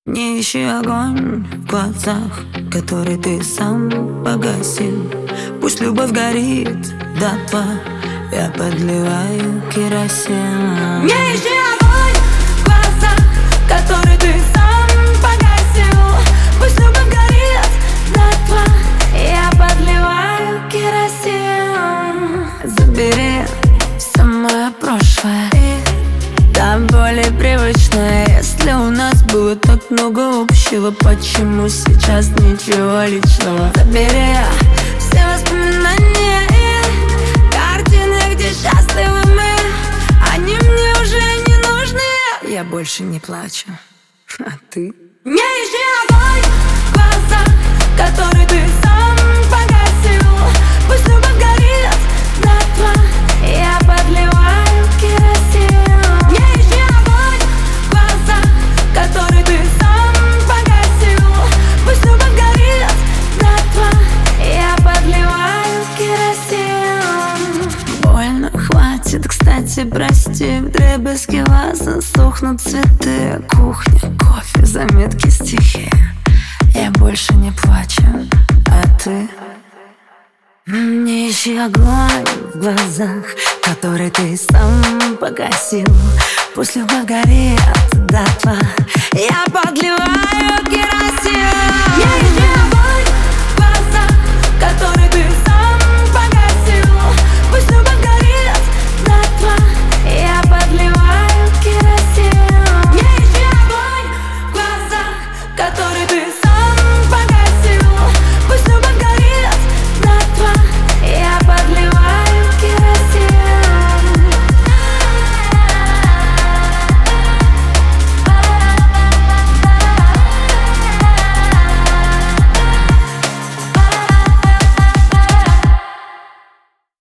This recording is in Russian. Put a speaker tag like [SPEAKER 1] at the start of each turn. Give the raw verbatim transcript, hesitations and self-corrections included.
[SPEAKER 1] Не ищи огонь в глазах, который ты сам погасил. Пусть любовь горит дотла, я подливаю керосин.
[SPEAKER 2] Не ищи огонь в глазах, который ты сам погасил. Пусть любовь горит дотла, я подливаю керосин.
[SPEAKER 1] Забери все мое прошлое и до боли привычное. Если у нас было так много общего, почему сейчас ничего личного? Забери все воспоминания и картины, где счастливы мы. Они мне уже не нужны. Я больше не плачу, а ты?
[SPEAKER 2] Не ищи огонь в глазах, который ты сам погасил. Пусть любовь горит дотла, я подливаю керосин. Не ищи огонь в глазах, который ты сам погасил. Пусть любовь горит дотла, я подливаю керосин.
[SPEAKER 1] Больно, хватит, кстати, прости. Вдребезги вазы, сохнут цветы. Кухня, кофе, заметки, стихи. Я больше не плачу, а ты? Не ищи огонь в глазах, который ты сам погасил. Пусть любовь горит дотла, я